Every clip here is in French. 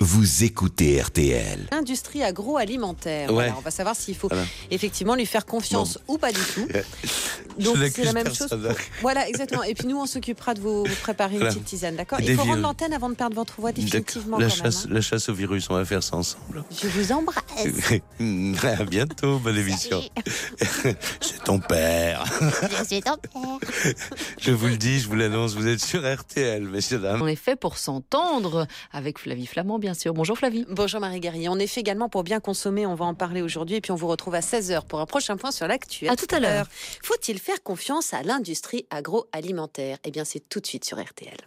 vous écoutez RTL. Industrie agroalimentaire. Ouais. Voilà, on va savoir s'il faut effectivement lui faire confiance ou pas du tout. Donc c'est la même chose. Voilà, exactement. Et puis nous, on s'occupera de vous préparer une petite tisane, d'accord ? Il faut rendre l'antenne avant de perdre votre voix définitivement. La chasse au virus, on va faire ça ensemble. Je vous embrasse. À bientôt, bonne émission. C'est ton père. C'est ton père. Je vous le dis, je vous l'annonce, vous êtes sur RTL, messieurs, dames. On est fait pour s'entendre avec Flavie Flamand, bien sûr. Bonjour Flavie. Bonjour Marie Guerrier. On est fait également pour bien consommer. On va en parler aujourd'hui. Et puis on vous retrouve à 16h pour un prochain point sur l'actu. À tout à l'heure. Faut-il faire confiance à l'industrie agroalimentaire ? Eh bien, c'est tout de suite sur RTL.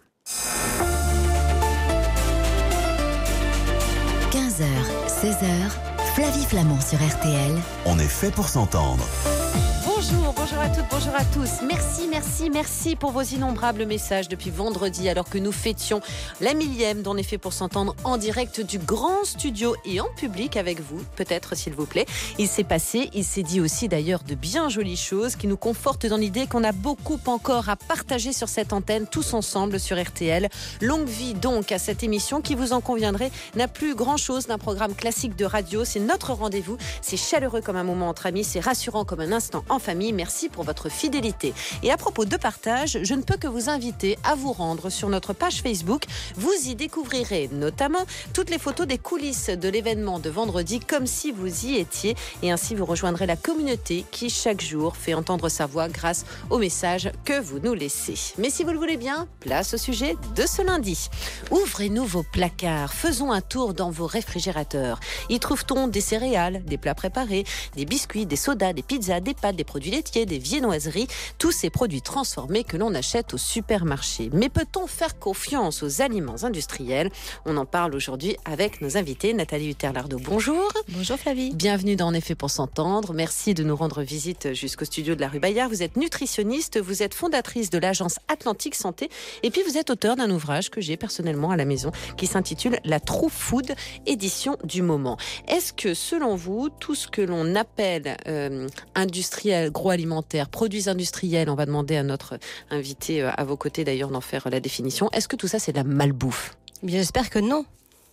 15h, 16h, Flavie Flamand sur RTL. On est fait pour s'entendre. Bonjour à toutes, bonjour à tous. Merci pour vos innombrables messages depuis vendredi alors que nous fêtions la 1000e d'On est fait pour s'entendre en direct du grand studio et en public avec vous, peut-être s'il vous plaît. Il s'est dit aussi d'ailleurs de bien jolies choses qui nous confortent dans l'idée qu'on a beaucoup encore à partager sur cette antenne tous ensemble sur RTL. Longue vie donc à cette émission qui, vous en conviendrez, n'a plus grand-chose d'un programme classique de radio. C'est notre rendez-vous, c'est chaleureux comme un moment entre amis, c'est rassurant comme un instant en famille. Merci pour votre fidélité. Et à propos de partage, je ne peux que vous inviter à vous rendre sur notre page Facebook. Vous y découvrirez notamment toutes les photos des coulisses de l'événement de vendredi comme si vous y étiez. Et ainsi, vous rejoindrez la communauté qui, chaque jour, fait entendre sa voix grâce aux messages que vous nous laissez. Mais si vous le voulez bien, place au sujet de ce lundi. Ouvrez-nous vos placards. Faisons un tour dans vos réfrigérateurs. Y trouve-t-on des céréales, des plats préparés, des biscuits, des sodas, des pizzas, des pâtes, des produits laitiers, des viennoiseries, tous ces produits transformés que l'on achète au supermarché. Mais peut-on faire confiance aux aliments industriels ? On en parle aujourd'hui avec nos invités. Nathalie Hutter-Lardot, bonjour. Bonjour Flavie. Bienvenue dans En effet pour s'entendre. Merci de nous rendre visite jusqu'au studio de la rue Bayard. Vous êtes nutritionniste, vous êtes fondatrice de l'agence Atlantique Santé et puis vous êtes auteur d'un ouvrage que j'ai personnellement à la maison qui s'intitule La True Food, édition du moment. Est-ce que selon vous, tout ce que l'on appelle industrie agroalimentaire, produits industriels, on va demander à notre invité à vos côtés d'ailleurs d'en faire la définition, est-ce que tout ça c'est de la malbouffe ? Bien, j'espère que non.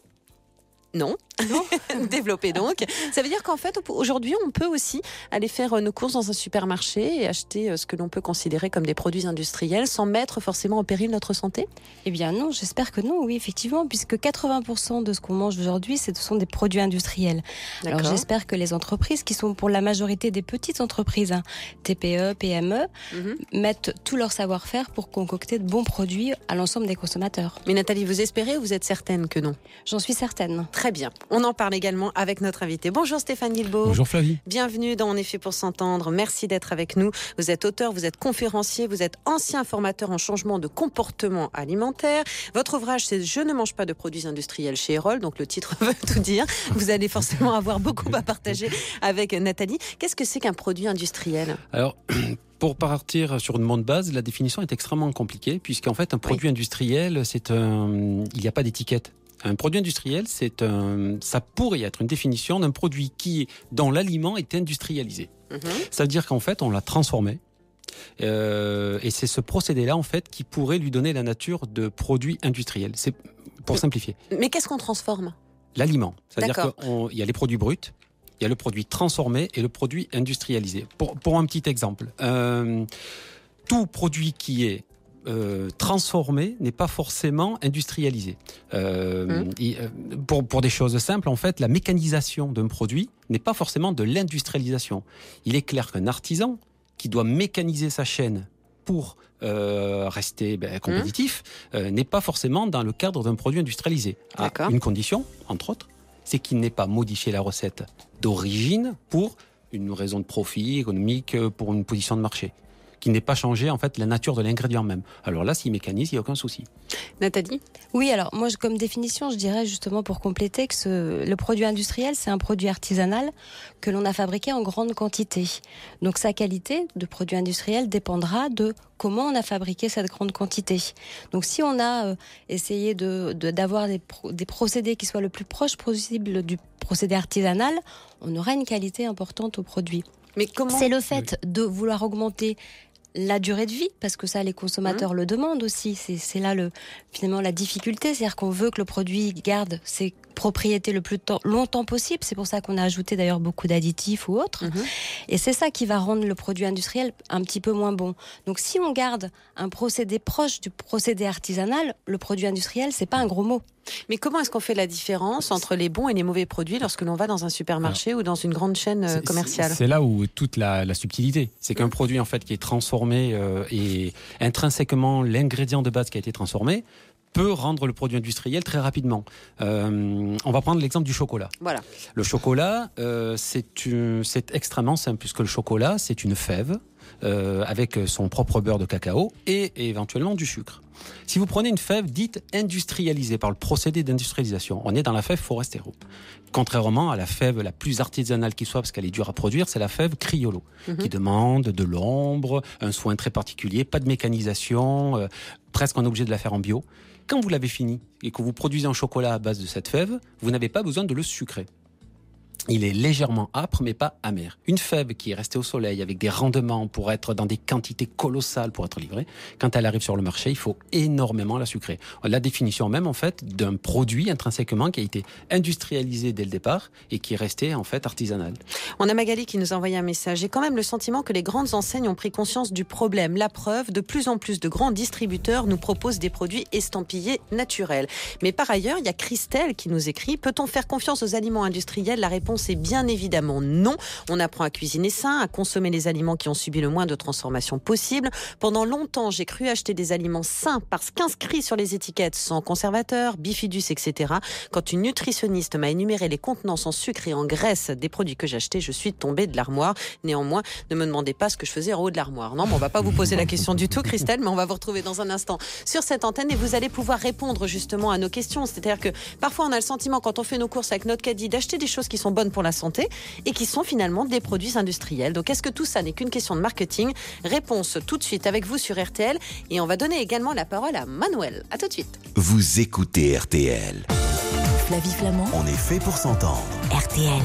Non. Développer donc. Ça veut dire qu'en fait, aujourd'hui, on peut aussi aller faire nos courses dans un supermarché et acheter ce que l'on peut considérer comme des produits industriels sans mettre forcément en péril notre santé ? Eh bien non, j'espère que non, oui, effectivement, puisque 80% de ce qu'on mange aujourd'hui, ce sont des produits industriels. D'accord. Alors j'espère que les entreprises, qui sont pour la majorité des petites entreprises, TPE, PME, mettent tout leur savoir-faire pour concocter de bons produits à l'ensemble des consommateurs. Mais Nathalie, vous espérez ou vous êtes certaine que non ? J'en suis certaine. Très bien. On en parle également avec notre invité. Bonjour Stéphane Guilbeault. Bonjour Flavie. Bienvenue dans On est fait pour s'entendre. Merci d'être avec nous. Vous êtes auteur, vous êtes conférencier, vous êtes ancien formateur en changement de comportement alimentaire. Votre ouvrage, c'est Je ne mange pas de produits industriels chez Erol. Donc le titre veut tout dire. Vous allez forcément avoir beaucoup à partager avec Nathalie. Qu'est-ce que c'est qu'un produit industriel ? Alors, pour partir sur une bonne base, la définition est extrêmement compliquée, puisqu'en fait, un produit industriel, il n'y a pas d'étiquette. Un produit industriel, ça pourrait être une définition d'un produit dont l'aliment est industrialisé. Ça veut dire qu'en fait, on l'a transformé. Et c'est ce procédé-là, en fait, qui pourrait lui donner la nature de produit industriel. C'est pour simplifier. Mais qu'est-ce qu'on transforme ? L'aliment. C'est-à-dire D'accord. qu'il y a les produits bruts, il y a le produit transformé et le produit industrialisé. Pour un petit exemple, tout produit qui est transformé n'est pas forcément industrialisé. Pour des choses simples, en fait, la mécanisation d'un produit n'est pas forcément de l'industrialisation. Il est clair qu'un artisan qui doit mécaniser sa chaîne pour rester compétitif n'est pas forcément dans le cadre d'un produit industrialisé. D'accord. Une condition, entre autres, c'est qu'il n'ait pas modifié la recette d'origine pour une raison de profit économique, pour une position de marché, qui n'ait pas changé en fait la nature de l'ingrédient même. Alors là, s'il mécanise, il n'y a aucun souci. Nathalie ? Oui, alors moi, comme définition, je dirais justement pour compléter que le produit industriel, c'est un produit artisanal que l'on a fabriqué en grande quantité. Donc sa qualité de produit industriel dépendra de comment on a fabriqué cette grande quantité. Donc si on a essayé d'avoir des procédés qui soient le plus proche possible du procédé artisanal, on aura une qualité importante au produit. Mais comment ? C'est le fait de vouloir augmenter la durée de vie, parce que ça, les consommateurs le demandent aussi. C'est là finalement la difficulté, c'est-à-dire qu'on veut que le produit garde ses propriété le plus longtemps possible. C'est pour ça qu'on a ajouté d'ailleurs beaucoup d'additifs ou autres. Et c'est ça qui va rendre le produit industriel un petit peu moins bon. Donc si on garde un procédé proche du procédé artisanal, le produit industriel, c'est pas un gros mot. Mais comment est-ce qu'on fait la différence entre les bons et les mauvais produits lorsque l'on va dans un supermarché ou dans une grande chaîne commerciale ? C'est là où toute la subtilité. C'est qu'un produit en fait qui est transformé et intrinsèquement l'ingrédient de base qui a été transformé peut rendre le produit industriel très rapidement. On va prendre l'exemple du chocolat. Voilà. Le chocolat, c'est extrêmement simple puisque le chocolat, c'est une fève avec son propre beurre de cacao et éventuellement du sucre. Si vous prenez une fève dite industrialisée par le procédé d'industrialisation, on est dans la fève Forastero. Contrairement à la fève la plus artisanale qui soit, parce qu'elle est dure à produire, c'est la fève Criollo, qui demande de l'ombre, un soin très particulier, pas de mécanisation, presque on est obligé de la faire en bio. Quand vous l'avez fini et que vous produisez un chocolat à base de cette fève, vous n'avez pas besoin de le sucrer. Il est légèrement âpre, mais pas amer. Une fève qui est restée au soleil avec des rendements pour être dans des quantités colossales pour être livrée, quand elle arrive sur le marché, il faut énormément la sucrer. La définition même, en fait, d'un produit intrinsèquement qui a été industrialisé dès le départ et qui est resté, en fait, artisanal. On a Magali qui nous a envoyé un message. J'ai quand même le sentiment que les grandes enseignes ont pris conscience du problème. La preuve, de plus en plus de grands distributeurs nous proposent des produits estampillés naturels. Mais par ailleurs, il y a Christelle qui nous écrit: peut-on faire confiance aux aliments industriels ? La réponse est bien évidemment non. On apprend à cuisiner sain, à consommer les aliments qui ont subi le moins de transformations possible. Pendant longtemps, j'ai cru acheter des aliments sains parce qu'inscrits sur les étiquettes sans conservateur, bifidus, etc. Quand une nutritionniste m'a énuméré les contenants en sucre et en graisse des produits que j'achetais, je suis tombée de l'armoire. Néanmoins, ne me demandez pas ce que je faisais en haut de l'armoire. Non, mais on va pas vous poser la question du tout, Christelle, mais on va vous retrouver dans un instant sur cette antenne et vous allez pouvoir répondre justement à nos questions. C'est-à-dire que parfois on a le sentiment quand on fait nos courses avec notre caddie d'acheter des choses qui sont bonnes pour la santé et qui sont finalement des produits industriels. Donc est-ce que tout ça n'est qu'une question de marketing ? Réponse tout de suite avec vous sur RTL et on va donner également la parole à Manuel. À tout de suite. Vous écoutez RTL. Flavie Flamand, On est fait pour s'entendre. RTL.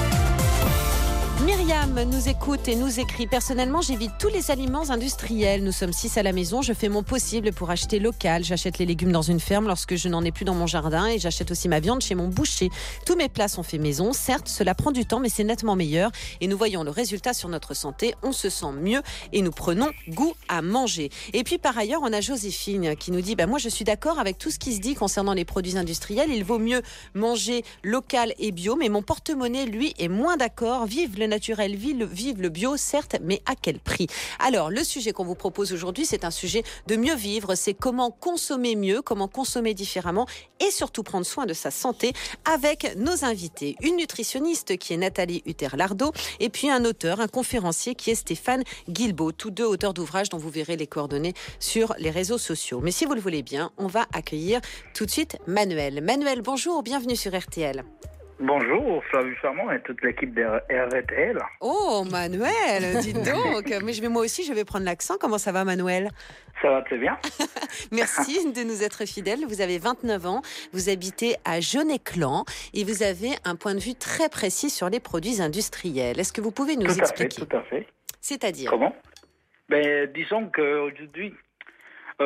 Myriam nous écoute et nous écrit: personnellement, j'évite tous les aliments industriels. Nous sommes 6 à la maison. Je fais mon possible pour acheter local. J'achète les légumes dans une ferme lorsque je n'en ai plus dans mon jardin et j'achète aussi ma viande chez mon boucher. Tous mes plats sont faits maison. Certes, cela prend du temps, mais c'est nettement meilleur et nous voyons le résultat sur notre santé. On se sent mieux et nous prenons goût à manger. Et puis par ailleurs, on a Joséphine qui nous dit: moi je suis d'accord avec tout ce qui se dit concernant les produits industriels. Il vaut mieux manger local et bio, mais mon porte-monnaie, lui, est moins d'accord. Vive le naturel, vive le bio, certes, mais à quel prix ? Alors, le sujet qu'on vous propose aujourd'hui, c'est un sujet de mieux vivre. C'est comment consommer mieux, comment consommer différemment et surtout prendre soin de sa santé avec nos invités. Une nutritionniste qui est Nathalie Hutter-Lardot et puis un auteur, un conférencier qui est Stéphane Guilbault. Tous deux auteurs d'ouvrages dont vous verrez les coordonnées sur les réseaux sociaux. Mais si vous le voulez bien, on va accueillir tout de suite Manuel. Manuel, bonjour, bienvenue sur RTL. Bonjour, Flavie Flamand et toute l'équipe de RTL. Oh, Manuel, dites donc. Mais moi aussi, je vais prendre l'accent. Comment ça va, Manuel ? Ça va très bien. Merci de nous être fidèles. Vous avez 29 ans, vous habitez à Jaunet-Clan et vous avez un point de vue très précis sur les produits industriels. Est-ce que vous pouvez nous expliquer ? Tout à fait. C'est-à-dire ? Comment ? Disons qu'aujourd'hui, on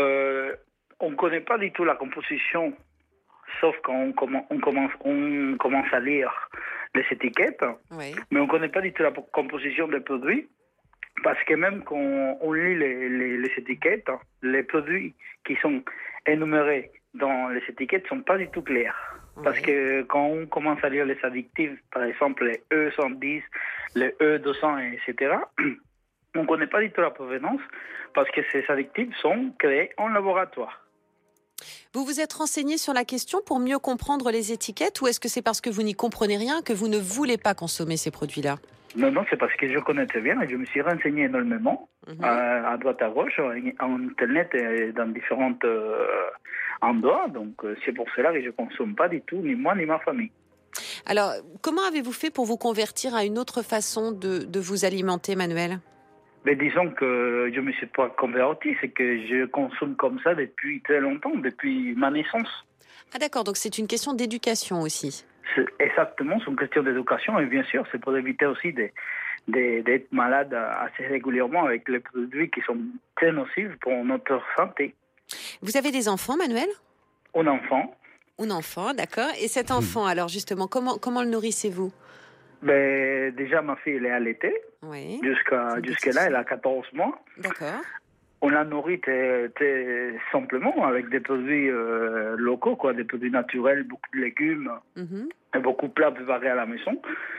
ne connaît pas du tout la composition, sauf quand on commence à lire les étiquettes, oui. Mais on ne connaît pas du tout la composition des produits, parce que même quand on lit les étiquettes, les produits qui sont énumérés dans les étiquettes ne sont pas du tout clairs. Oui. Parce que quand on commence à lire les additifs, par exemple les E110, les E200, etc., on ne connaît pas du tout la provenance, parce que ces additifs sont créés en laboratoire. Vous vous êtes renseigné sur la question pour mieux comprendre les étiquettes ou est-ce que c'est parce que vous n'y comprenez rien que vous ne voulez pas consommer ces produits-là ? Non, c'est parce que je connais très bien et je me suis renseigné énormément à droite à gauche, en Internet et dans différents endroits. Donc c'est pour cela que je ne consomme pas du tout, ni moi ni ma famille. Alors, comment avez-vous fait pour vous convertir à une autre façon de vous alimenter, Manuel ? Mais disons que je ne me suis pas converti, c'est que je consomme comme ça depuis très longtemps, depuis ma naissance. Ah d'accord, donc c'est une question d'éducation aussi. Exactement, c'est une question d'éducation et bien sûr, c'est pour éviter aussi d'être malade assez régulièrement avec les produits qui sont très nocifs pour notre santé. Vous avez des enfants, Manuel ? Un enfant. Un enfant, d'accord. Et cet enfant, alors justement, comment le nourrissez-vous? Déjà, ma fille, elle est allaitée. Oui. Jusque-là, elle a 14 mois. D'accord. On la nourrit très simplement avec des produits locaux, des produits naturels, beaucoup de légumes, et beaucoup de plats préparés à la maison.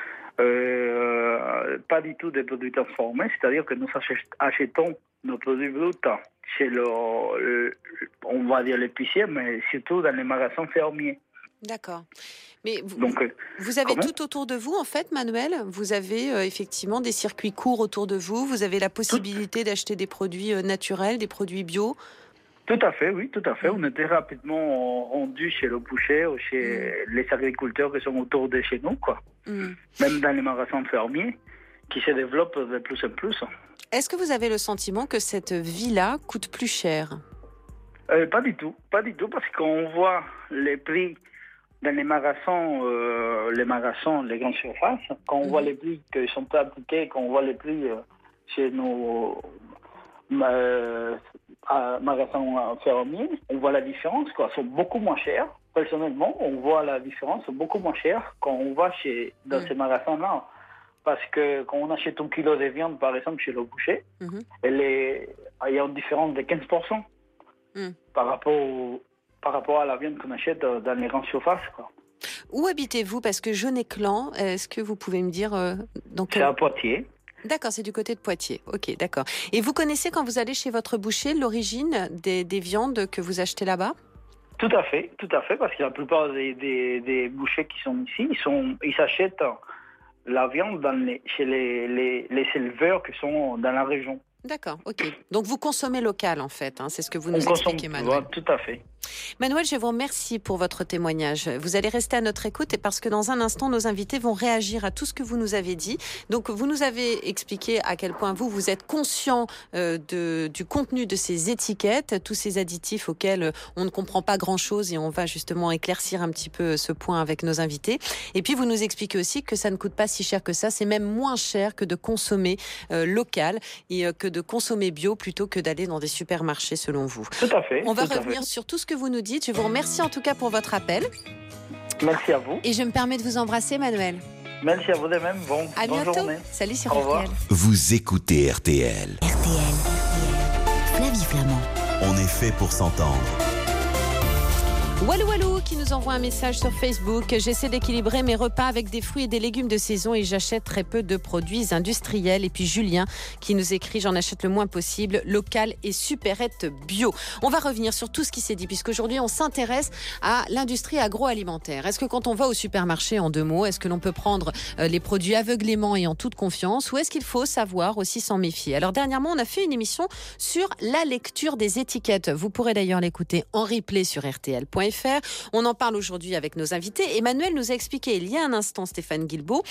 Pas du tout des produits transformés, c'est-à-dire que nous achetons nos produits bruts chez on va dire l'épicier, mais surtout dans les magasins fermiers. D'accord. Mais vous avez tout autour de vous, en fait, Manuel. Vous avez effectivement des circuits courts autour de vous. Vous avez la possibilité d'acheter des produits naturels, des produits bio. Tout à fait, oui, tout à fait. On était rapidement rendus chez le boucher ou chez les agriculteurs qui sont autour de chez nous, Même dans les magasins fermiers qui se développent de plus en plus. Est-ce que vous avez le sentiment que cette vie-là coûte plus cher? Pas du tout, parce qu'on voit les prix dans les magasins, les grandes surfaces, quand on voit les prix qui sont pratiqués, quand on voit les prix chez nos magasins fermiers, on voit la différence, Ils sont beaucoup moins chers. Personnellement, on voit la différence beaucoup moins chère quand on va dans ces magasins-là. Parce que quand on achète un kilo de viande, par exemple, chez le boucher, il y a une différence de 15% par rapport à la viande qu'on achète dans les grandes surfaces, Où habitez-vous? Parce que Jaunet-Clan, est-ce que vous pouvez me dire... C'est à Poitiers. D'accord, c'est du côté de Poitiers. Ok, d'accord. Et vous connaissez, quand vous allez chez votre boucher, l'origine des viandes que vous achetez là-bas? Tout à fait, parce que la plupart des bouchers qui sont ici, ils achètent la viande chez les éleveurs qui sont dans la région. D'accord, ok. Donc vous consommez local en fait, c'est ce que vous nous expliquez, Manuel. Tout à fait. Manuel, je vous remercie pour votre témoignage. Vous allez rester à notre écoute parce que dans un instant, nos invités vont réagir à tout ce que vous nous avez dit. Donc vous nous avez expliqué à quel point vous êtes conscient du contenu de ces étiquettes, tous ces additifs auxquels on ne comprend pas grand-chose, et on va justement éclaircir un petit peu ce point avec nos invités. Et puis vous nous expliquez aussi que ça ne coûte pas si cher que ça, c'est même moins cher que de consommer local et que de consommer bio plutôt que d'aller dans des supermarchés selon vous. Tout à fait. On va revenir sur tout ce que vous nous dites. Je vous remercie en tout cas pour votre appel. Merci à vous. Et je me permets de vous embrasser, Manuel. Merci à vous de même. À bonne bientôt. Journée. Salut sur Au revoir. RTL. Vous écoutez RTL. RTL. Flavie Flamand. On est fait pour s'entendre. Walou Walou qui nous envoie un message sur Facebook. J'essaie d'équilibrer mes repas avec des fruits et des légumes de saison et j'achète très peu de produits industriels. Et puis Julien qui nous écrit: j'en achète le moins possible, local et supérette bio. On va revenir sur tout ce qui s'est dit puisqu'aujourd'hui on s'intéresse à l'industrie agroalimentaire. Est-ce que quand on va au supermarché, en 2 mots, est-ce que l'on peut prendre les produits aveuglément et en toute confiance, ou est-ce qu'il faut savoir aussi s'en méfier? Alors dernièrement on a fait une émission sur la lecture des étiquettes. Vous pourrez d'ailleurs l'écouter en replay sur rtl.fr. On en parle aujourd'hui avec nos invités. Emmanuel nous a expliqué il y a un instant, Stéphane Guilbault,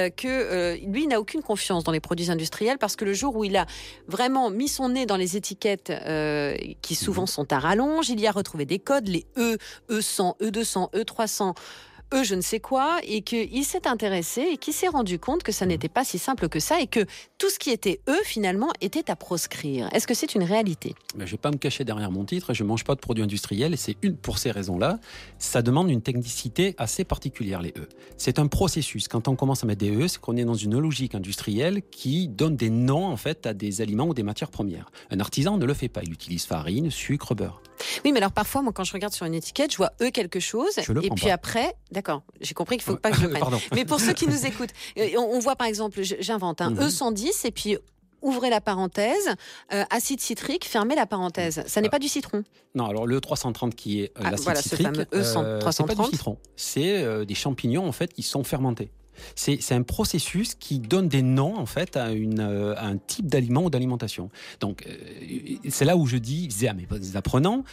que lui n'a aucune confiance dans les produits industriels parce que le jour où il a vraiment mis son nez dans les étiquettes qui souvent sont à rallonge, il y a retrouvé des codes, les E, E100, E200, E300, je ne sais quoi, et qu'il s'est intéressé et qu'il s'est rendu compte que ça n'était pas si simple que ça et que tout ce qui était finalement, était à proscrire. Est-ce que c'est une réalité? Je ne vais pas me cacher derrière mon titre, je ne mange pas de produits industriels et c'est pour ces raisons-là. Ça demande une technicité assez particulière, les E. C'est un processus. Quand on commence à mettre des E, c'est qu'on est dans une logique industrielle qui donne des noms en fait à des aliments ou des matières premières. Un artisan ne le fait pas, il utilise farine, sucre, beurre. Oui, mais alors parfois, moi, quand je regarde sur une étiquette, je vois quelque chose. Et puis pas. Après, d'accord, j'ai compris qu'il ne faut pas que je le prenne. Mais pour ceux qui nous écoutent, on voit par exemple, j'invente, E110 et puis ouvrez la parenthèse, acide citrique, fermez la parenthèse. Ça n'est pas du citron. Non, alors le 330 qui est l'acide citrique, ce fameux E330. c'est pas du citron. C'est des champignons en fait qui sont fermentés. C'est un processus qui donne des noms en fait à un type d'aliment ou d'alimentation. Donc c'est là où je disais à mes apprenants,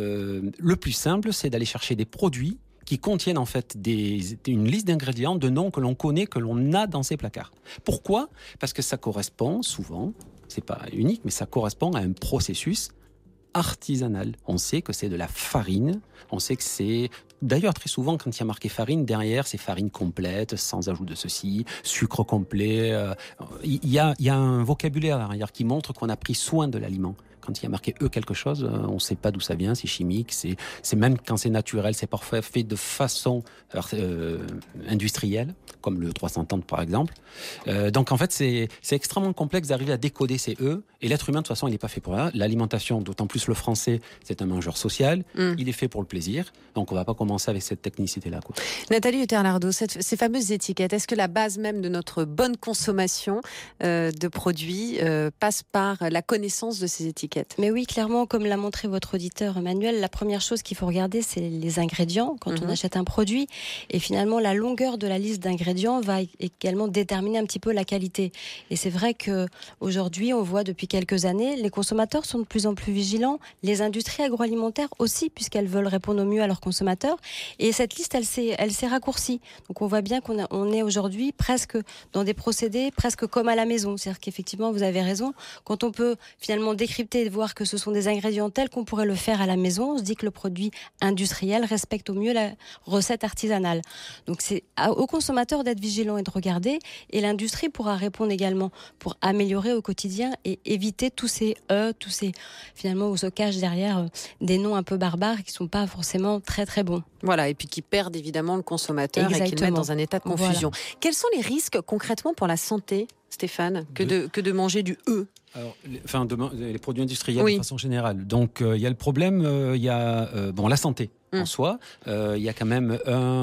le plus simple c'est d'aller chercher des produits qui contiennent en fait une liste d'ingrédients, de noms que l'on connaît, que l'on a dans ses placards. Pourquoi ? Parce que ça correspond souvent, c'est pas unique, mais ça correspond à un processus artisanal. On sait que c'est de la farine, on sait que c'est... D'ailleurs, très souvent, quand il y a marqué farine, derrière, c'est farine complète, sans ajout de ceci, sucre complet. Il y a un vocabulaire derrière qui montre qu'on a pris soin de l'aliment. Quand il y a marqué E quelque chose, on ne sait pas d'où ça vient, c'est chimique, c'est même quand c'est naturel, c'est parfois fait de façon industrielle, comme le 330 par exemple. Donc en fait, c'est extrêmement complexe d'arriver à décoder ces E, et l'être humain de toute façon, il n'est pas fait pour ça. L'alimentation, d'autant plus le français, c'est un mangeur social, il est fait pour le plaisir, donc on ne va pas commencer avec cette technicité-là, quoi. Nathalie Hutter-Lardot, ces fameuses étiquettes, est-ce que la base même de notre bonne consommation de produits passe par la connaissance de ces étiquettes? Mais oui, clairement, comme l'a montré votre auditeur Emmanuel, la première chose qu'il faut regarder, c'est les ingrédients quand on achète un produit. Et finalement, la longueur de la liste d'ingrédients va également déterminer un petit peu la qualité. Et c'est vrai qu'aujourd'hui, on voit depuis quelques années, les consommateurs sont de plus en plus vigilants, les industries agroalimentaires aussi, puisqu'elles veulent répondre au mieux à leurs consommateurs. Et cette liste, elle s'est raccourcie. Donc on voit bien qu'on est aujourd'hui presque dans des procédés presque comme à la maison. C'est-à-dire qu'effectivement, vous avez raison, quand on peut finalement décrypter et voir que ce sont des ingrédients tels qu'on pourrait le faire à la maison, on se dit que le produit industriel respecte au mieux la recette artisanale. Donc c'est aux consommateurs d'être vigilants et de regarder, et l'industrie pourra répondre également pour améliorer au quotidien et éviter tous ces finalement où se cachent derrière des noms un peu barbares qui sont pas forcément très très bons. Voilà, et puis qui perdent évidemment le consommateur. Exactement. Et qui le mettent dans un état de confusion. Voilà. Quels sont les risques concrètement pour la santé, Stéphane, que de manger du E? Alors, les produits industriels de façon générale. Donc, il y a le problème, il y a la santé en soi. Il y a quand même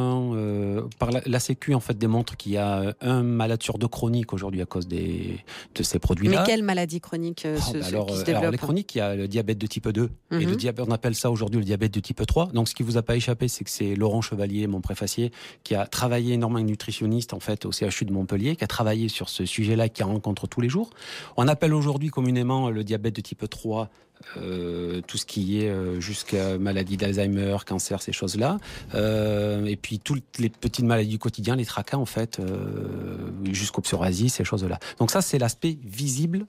par la Sécu en fait démontre qu'il y a un malade sur deux chronique aujourd'hui à cause de ces produits-là. Mais quelle maladie chronique qui se développe? Alors les chroniques, il y a le diabète de type 2 et le diabète, on appelle ça aujourd'hui le diabète de type 3. Donc ce qui vous a pas échappé, c'est que c'est Laurent Chevalier, mon préfacier, qui a travaillé énormément, nutritionniste en fait au CHU de Montpellier, qui a travaillé sur ce sujet-là, qui rencontre tous les jours. On appelle aujourd'hui communément le diabète de type 3 tout ce qui est jusqu'à maladie d'Alzheimer, cancer, ces choses-là, et puis toutes les petites maladies du quotidien, les tracas en fait, jusqu'au psoriasis, ces choses-là. Donc ça, c'est l'aspect visible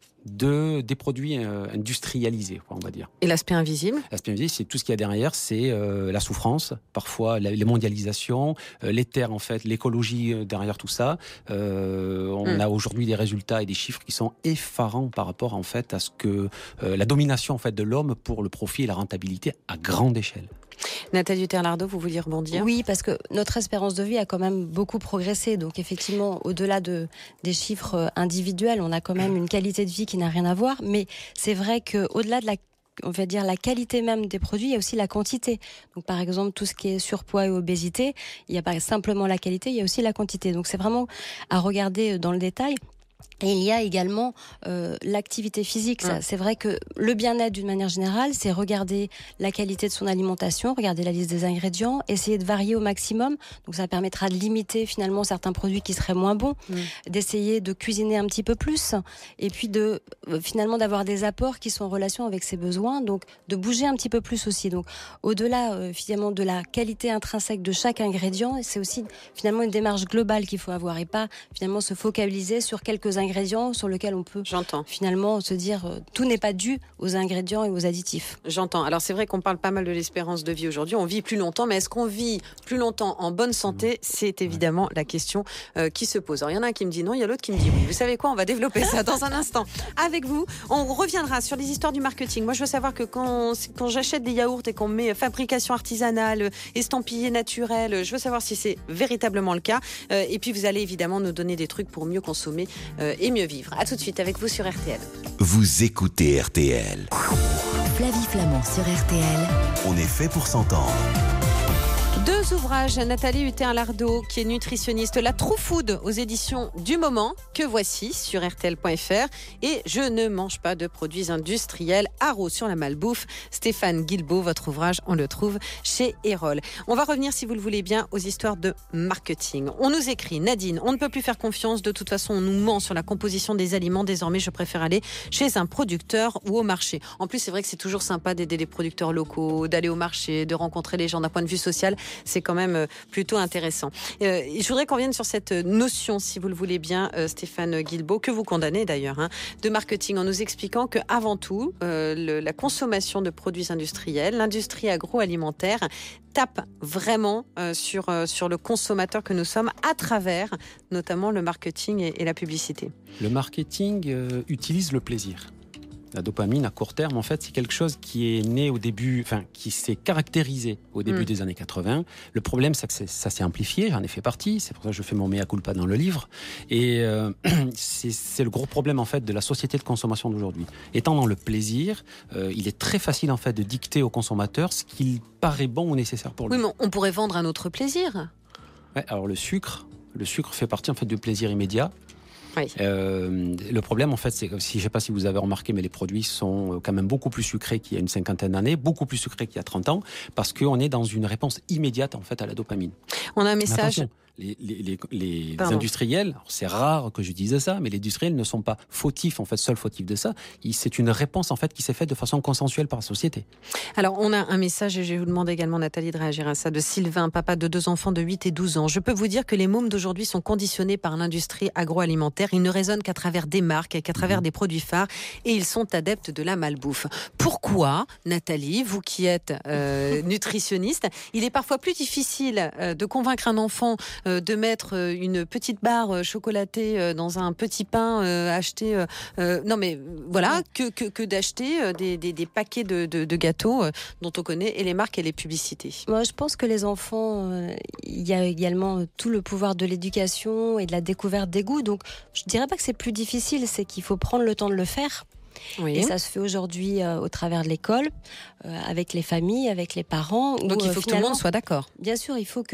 des produits industrialisés, on va dire. Et l'aspect invisible? L'aspect invisible, c'est tout ce qu'il y a derrière, c'est la souffrance, parfois les mondialisations, les terres en fait, l'écologie derrière tout ça. On a aujourd'hui des résultats et des chiffres qui sont effarants par rapport en fait à ce que la domination en fait de l'homme pour le profit et la rentabilité à grande échelle. Nathalie Hutter-Lardot, vous vouliez rebondir? Oui, parce que notre espérance de vie a quand même beaucoup progressé. Donc effectivement, au-delà des chiffres individuels, on a quand même une qualité de vie qui n'a rien à voir. Mais c'est vrai qu'au-delà de la qualité même des produits, il y a aussi la quantité. Donc par exemple, tout ce qui est surpoids et obésité, il n'y a pas simplement la qualité, il y a aussi la quantité. Donc c'est vraiment à regarder dans le détail. Et il y a également l'activité physique. Ça, c'est vrai que le bien-être d'une manière générale, c'est regarder la qualité de son alimentation, regarder la liste des ingrédients, essayer de varier au maximum. Donc ça permettra de limiter finalement certains produits qui seraient moins bons, d'essayer de cuisiner un petit peu plus, et puis finalement d'avoir des apports qui sont en relation avec ses besoins, donc de bouger un petit peu plus aussi. Donc au-delà finalement de la qualité intrinsèque de chaque ingrédient, c'est aussi finalement une démarche globale qu'il faut avoir et pas finalement se focaliser sur quelques ingrédients sur lesquels on peut finalement se dire tout n'est pas dû aux ingrédients et aux additifs. J'entends. Alors c'est vrai qu'on parle pas mal de l'espérance de vie aujourd'hui, on vit plus longtemps, mais est-ce qu'on vit plus longtemps en bonne santé? C'est évidemment la question qui se pose. Alors il y en a un qui me dit non, il y a l'autre qui me dit oui. Vous savez quoi, on va développer ça dans un instant. Avec vous, on reviendra sur les histoires du marketing. Moi je veux savoir que quand j'achète des yaourts et qu'on met fabrication artisanale, estampillé naturel, je veux savoir si c'est véritablement le cas. Et puis vous allez évidemment nous donner des trucs pour mieux consommer et mieux vivre. À tout de suite avec vous sur RTL. Vous écoutez RTL. Flavie Flamand sur RTL. On est fait pour s'entendre. Deux ouvrages, Nathalie Hutter-Lardot, qui est nutritionniste, La True Food aux éditions du Moment, que voici sur RTL.fr. Et Je ne mange pas de produits industriels, Haro sur la malbouffe. Stéphane Guilbeault, votre ouvrage, on le trouve chez Erol. On va revenir, si vous le voulez bien, aux histoires de marketing. On nous écrit, Nadine, on ne peut plus faire confiance, de toute façon on nous ment sur la composition des aliments. Désormais, je préfère aller chez un producteur ou au marché. En plus, c'est vrai que c'est toujours sympa d'aider les producteurs locaux, d'aller au marché, de rencontrer les gens d'un point de vue social. C'est quand même plutôt intéressant. Je voudrais qu'on revienne sur cette notion, si vous le voulez bien, Stéphane Guilbeault, que vous condamnez d'ailleurs, de marketing, en nous expliquant qu'avant tout, la consommation de produits industriels, l'industrie agroalimentaire tape vraiment sur le consommateur que nous sommes à travers notamment le marketing et la publicité. Le marketing utilise le plaisir. La dopamine, à court terme, en fait, c'est quelque chose qui est né au début, qui s'est caractérisé au début des années 80. Le problème, c'est que ça s'est amplifié, j'en ai fait partie, c'est pour ça que je fais mon mea culpa dans le livre. Et c'est le gros problème, en fait, de la société de consommation d'aujourd'hui. Étant dans le plaisir, il est très facile, en fait, de dicter au consommateur ce qu'il paraît bon ou nécessaire pour lui. Oui, mais on pourrait vendre un autre plaisir. Ouais, alors le sucre fait partie, en fait, du plaisir immédiat. Oui. Le problème, en fait, c'est que, je ne sais pas si vous avez remarqué, mais les produits sont quand même beaucoup plus sucrés qu'il y a une cinquantaine d'années, beaucoup plus sucrés qu'il y a 30 ans, parce qu'on est dans une réponse immédiate, en fait, à la dopamine. On a un message... Attention, les industriels, c'est rare que je dise ça, mais les industriels ne sont pas fautifs, en fait, seuls fautifs de ça. C'est une réponse, en fait, qui s'est faite de façon consensuelle par la société. Alors, on a un message, et je vais vous demander également, Nathalie, de réagir à ça, de Sylvain, papa de 2 enfants de 8 et 12 ans. Je peux vous dire que les mômes d'aujourd'hui sont conditionnés par l'industrie agroalimentaire. Ils ne raisonnent qu'à travers des marques et qu'à travers des produits phares, et ils sont adeptes de la malbouffe. Pourquoi, Nathalie, vous qui êtes nutritionniste, il est parfois plus difficile de convaincre un enfant de mettre une petite barre chocolatée dans un petit pain acheté que d'acheter des paquets de gâteaux dont on connaît et les marques et les publicités. Moi, je pense que les enfants, il y a également tout le pouvoir de l'éducation et de la découverte des goûts. Donc, je dirais pas que c'est plus difficile, c'est qu'il faut prendre le temps de le faire. Oui. Et ça se fait aujourd'hui au travers de l'école, avec les familles, avec les parents. Donc il faut que tout le monde soit d'accord. Bien sûr, il faut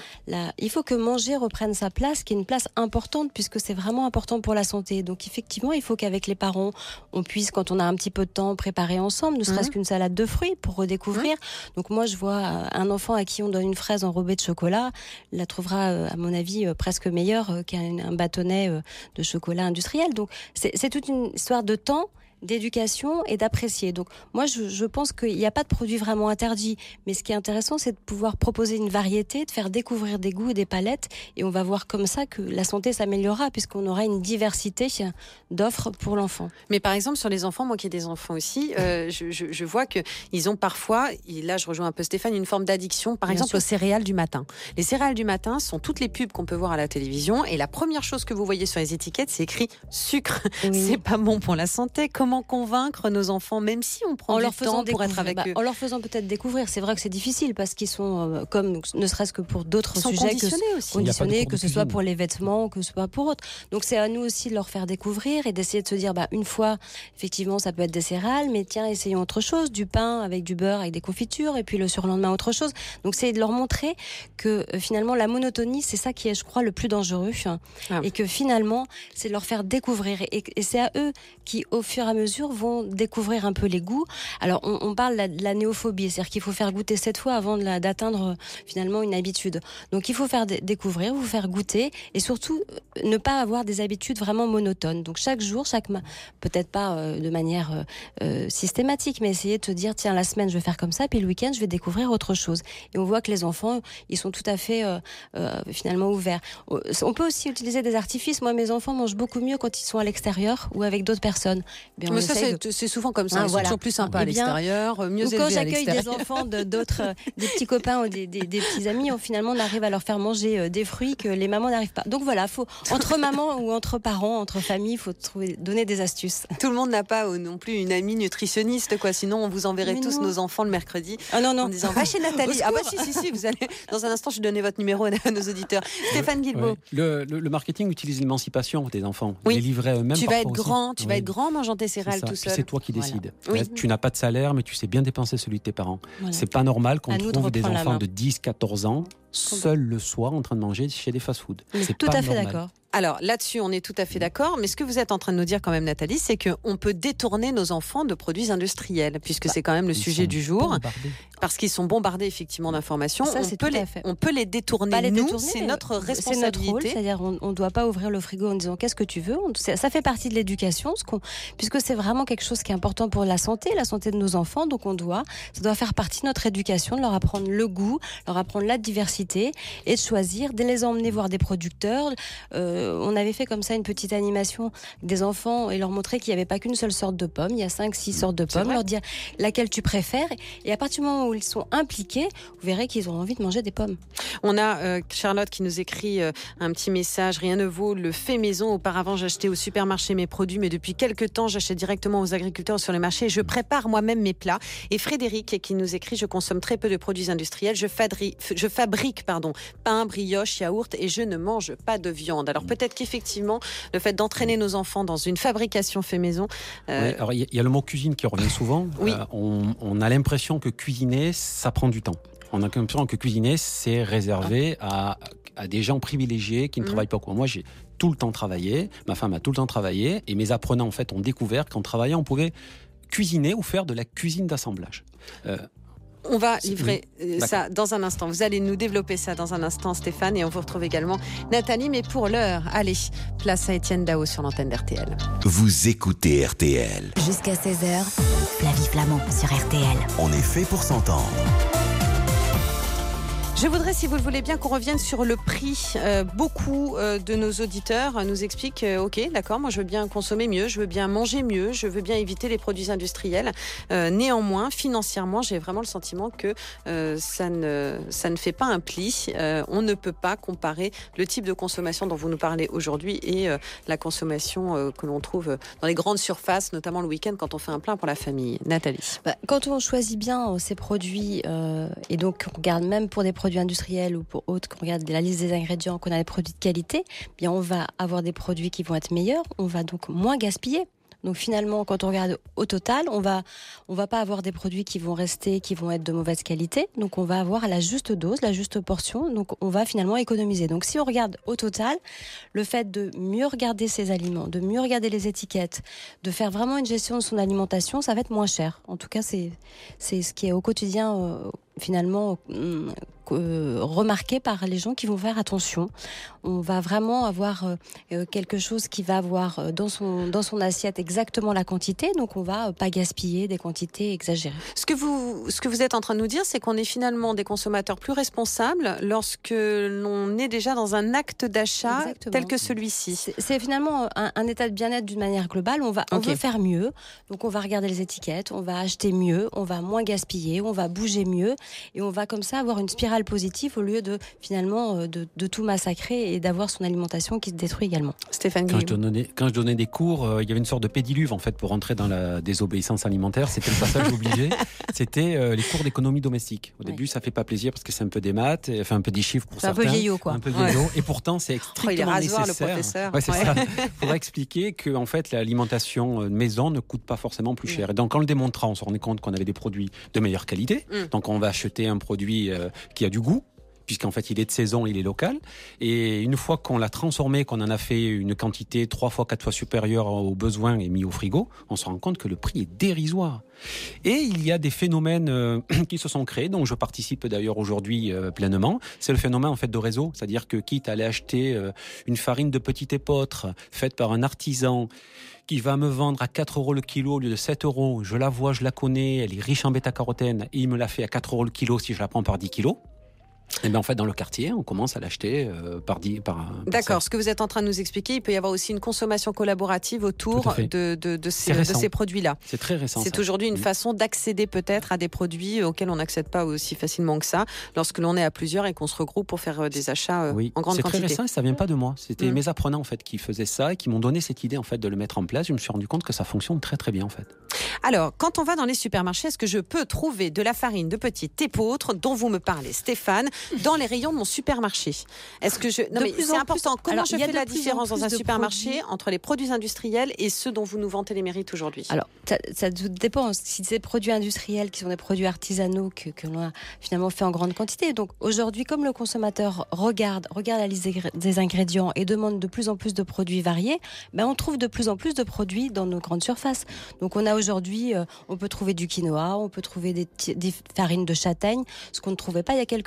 que manger reprenne sa place, qui est une place importante puisque c'est vraiment important pour la santé. Donc effectivement, il faut qu'avec les parents, on puisse, quand on a un petit peu de temps, préparer ensemble, ne serait-ce qu'une salade de fruits pour redécouvrir. Donc moi, je vois un enfant à qui on donne une fraise enrobée de chocolat, la trouvera, à mon avis, presque meilleure qu'un bâtonnet de chocolat industriel. Donc c'est toute une histoire de temps, d'éducation et d'apprécier. Donc moi je pense qu'il n'y a pas de produit vraiment interdit, mais ce qui est intéressant, c'est de pouvoir proposer une variété, de faire découvrir des goûts et des palettes, et on va voir comme ça que la santé s'améliorera puisqu'on aura une diversité d'offres pour l'enfant. Mais par exemple sur les enfants, moi qui ai des enfants aussi, je vois qu'ils ont parfois, et là je rejoins un peu Stéphane, une forme d'addiction par exemple aux céréales du matin. Les céréales du matin sont toutes les pubs qu'on peut voir à la télévision, et la première chose que vous voyez sur les étiquettes, c'est écrit sucre. Oui. C'est pas bon pour la santé. Comment convaincre nos enfants, même si on prend du temps pour être avec eux? En leur faisant peut-être découvrir. C'est vrai que c'est difficile parce qu'ils sont, comme ne serait-ce que pour d'autres sujets, conditionnés, que ce soit pour les vêtements, que ce soit pour autres. Donc c'est à nous aussi de leur faire découvrir et d'essayer de se dire, une fois, effectivement, ça peut être des céréales, mais tiens, essayons autre chose, du pain avec du beurre, avec des confitures, et puis le surlendemain, autre chose. Donc c'est de leur montrer que finalement, la monotonie, c'est ça qui est, je crois, le plus dangereux. Et que finalement, c'est de leur faire découvrir. Et c'est à eux qui, au fur et à mesure, vont découvrir un peu les goûts. Alors, on parle de la néophobie, c'est-à-dire qu'il faut faire goûter 7 fois avant d'atteindre finalement une habitude. Donc, il faut faire découvrir, vous faire goûter, et surtout ne pas avoir des habitudes vraiment monotones. Donc, chaque jour, peut-être pas de manière systématique, mais essayer de te dire, tiens, la semaine, je vais faire comme ça, puis le week-end, je vais découvrir autre chose. Et on voit que les enfants, ils sont tout à fait finalement ouverts. On peut aussi utiliser des artifices. Moi, mes enfants mangent beaucoup mieux quand ils sont à l'extérieur ou avec d'autres personnes. Bien, mais ça, c'est souvent comme ça. Ils sont toujours plus sympas à l'extérieur, mieux élevés à l'extérieur. Quand j'accueille des enfants d'autres, des petits copains ou des petits amis, finalement, on arrive à leur faire manger des fruits que les mamans n'arrivent pas. Donc voilà, entre mamans ou entre parents, entre familles, il faut donner des astuces. Tout le monde n'a pas non plus une amie nutritionniste, quoi. Sinon, on vous enverrait tous nos enfants le mercredi. Ah non. En disant, va chez Nathalie. Ah bah si, vous allez. Dans un instant, je vais donner votre numéro à nos auditeurs. Stéphane Guilbault. Ouais. Le marketing utilise l'émancipation des enfants. Oui. Les livrer eux-mêmes. Tu vas être grand, tu vas être grand mangeant tes céréales tout seul. C'est toi qui décides. Oui. Tu n'as pas de salaire, mais tu sais bien dépenser celui de tes parents. Voilà. C'est pas normal qu'on trouve des enfants de 10-14 ans seuls le soir en train de manger chez des fast-food. C'est tout à fait d'accord. Alors là-dessus, on est tout à fait d'accord, mais ce que vous êtes en train de nous dire quand même, Nathalie, c'est qu'on peut détourner nos enfants de produits industriels, puisque c'est quand même le sujet du jour, parce qu'ils sont bombardés effectivement d'informations. On peut les détourner, c'est notre responsabilité. C'est notre rôle, c'est-à-dire on ne doit pas ouvrir le frigo en disant qu'est-ce que tu veux. Ça fait partie de l'éducation, puisque c'est vraiment quelque chose qui est important pour la santé de nos enfants, donc ça doit faire partie de notre éducation, de leur apprendre le goût, leur apprendre la diversité, et de choisir, de les emmener voir des producteurs. On avait fait comme ça une petite animation des enfants et leur montrer qu'il n'y avait pas qu'une seule sorte de pomme, il y a 5-6 sortes de pommes, leur dire laquelle tu préfères, et à partir du moment où ils sont impliqués, vous verrez qu'ils ont envie de manger des pommes. On a Charlotte qui nous écrit un petit message. Rien ne vaut le fait maison. Auparavant, j'achetais au supermarché mes produits, mais depuis quelques temps, j'achète directement aux agriculteurs sur les marchés et je prépare moi-même mes plats. Et Frédéric qui nous écrit, je consomme très peu de produits industriels. Je fabrique pain, brioche, yaourt et je ne mange pas de viande. Alors peut-être qu'effectivement, le fait d'entraîner nos enfants dans une fabrication fait maison... Oui, alors il y a le mot cuisine qui revient souvent. Oui. On a l'impression que cuisiner, ça prend du temps. On a l'impression que cuisiner, c'est réservé à des gens privilégiés qui ne travaillent pas. Moi, j'ai tout le temps travaillé, ma femme a tout le temps travaillé, et mes apprenants, en fait, ont découvert qu'en travaillant, on pouvait cuisiner ou faire de la cuisine d'assemblage. On va livrer ça dans un instant. Vous allez nous développer ça dans un instant, Stéphane, et on vous retrouve également Nathalie. Mais pour l'heure, allez, place à Étienne Dao sur l'antenne d'RTL. Vous écoutez RTL. Jusqu'à 16h, Flavie Flamand sur RTL. On est fait pour s'entendre. Je voudrais, si vous le voulez bien, qu'on revienne sur le prix. Beaucoup de nos auditeurs nous expliquent ok, d'accord, moi je veux bien consommer mieux, je veux bien manger mieux, je veux bien éviter les produits industriels. Néanmoins, financièrement, j'ai vraiment le sentiment que ça ne fait pas un pli. On ne peut pas comparer le type de consommation dont vous nous parlez aujourd'hui et la consommation que l'on trouve dans les grandes surfaces, notamment le week-end quand on fait un plein pour la famille. Nathalie. Quand on choisit bien ces produits, et donc on regarde même pour des produits industriels ou pour autres, qu'on regarde la liste des ingrédients, qu'on a des produits de qualité, bien on va avoir des produits qui vont être meilleurs, on va donc moins gaspiller. Donc finalement, quand on regarde au total, on va pas avoir des produits qui vont rester, qui vont être de mauvaise qualité. Donc on va avoir la juste dose, la juste portion. Donc on va finalement économiser. Donc si on regarde au total, le fait de mieux regarder ses aliments, de mieux regarder les étiquettes, de faire vraiment une gestion de son alimentation, ça va être moins cher. En tout cas, c'est ce qui est au quotidien finalement remarqué par les gens qui vont faire attention. On va vraiment avoir quelque chose qui va avoir dans son assiette exactement la quantité, donc on va pas gaspiller des quantités exagérées. Ce que vous êtes en train de nous dire, c'est qu'on est finalement des consommateurs plus responsables lorsque l'on est déjà dans un acte d'achat tel que celui-ci. C'est finalement un état de bien-être d'une manière globale. On veut faire mieux, donc on va regarder les étiquettes, on va acheter mieux, on va moins gaspiller, on va bouger mieux, et on va comme ça avoir une spirale positive au lieu de finalement de tout massacrer et d'avoir son alimentation qui se détruit également. Stéphane Guillaume. Quand je donnais des cours, il y avait une sorte de pédiluve en fait pour rentrer dans la désobéissance alimentaire. C'était le passage obligé. C'était les cours d'économie domestique. Au début, ça fait pas plaisir parce que c'est un peu des maths, enfin un peu des chiffres pour certains. Un peu vieillot quoi. Un peu vieillot. Et pourtant, c'est strictement nécessaire. Le professeur. Ouais, c'est ça. Pour expliquer que en fait l'alimentation maison ne coûte pas forcément plus cher. Et donc en le démontrant, on se rendait compte qu'on avait des produits de meilleure qualité. Donc on va acheter un produit qui a du goût, puisqu'en fait il est de saison, il est local. Et une fois qu'on l'a transformé, qu'on en a fait une quantité 3 fois, 4 fois supérieure aux besoins et mis au frigo, on se rend compte que le prix est dérisoire. Et il y a des phénomènes qui se sont créés, dont je participe d'ailleurs aujourd'hui pleinement. C'est le phénomène en fait de réseau, c'est-à-dire que quitte à aller acheter une farine de petit épeautre faite par un artisan qui va me vendre à 4 € le kilo au lieu de 7 €, je la vois, je la connais, elle est riche en bêta-carotène, et il me la fait à 4 € le kilo si je la prends par 10 kilos. Et bien en fait, dans le quartier, on commence à l'acheter par D'accord. Ce que vous êtes en train de nous expliquer, il peut y avoir aussi une consommation collaborative autour de ces produits-là. C'est très récent. C'est aujourd'hui une façon d'accéder peut-être à des produits auxquels on n'accède pas aussi facilement que ça, lorsque l'on est à plusieurs et qu'on se regroupe pour faire des achats en grande quantité. C'est très récent et ça vient pas de moi. C'était mes apprenants en fait qui faisaient ça et qui m'ont donné cette idée en fait de le mettre en place. Je me suis rendu compte que ça fonctionne très très bien en fait. Alors, quand on va dans les supermarchés, est-ce que je peux trouver de la farine de petit épeautre dont vous me parlez, Stéphane, dans les rayons de mon supermarché? Est-ce que c'est important. Comment je fais la différence dans un supermarché entre les produits industriels et ceux dont vous nous vantez les mérites aujourd'hui? Alors, ça dépend. Si c'est des produits industriels qui sont des produits artisanaux que l'on a finalement fait en grande quantité. Donc aujourd'hui, comme le consommateur regarde la liste des ingrédients et demande de plus en plus de produits variés, on trouve de plus en plus de produits dans nos grandes surfaces. Donc on a aujourd'hui, on peut trouver du quinoa, on peut trouver des farines de châtaigne, ce qu'on ne trouvait pas il y a quelques années. Donc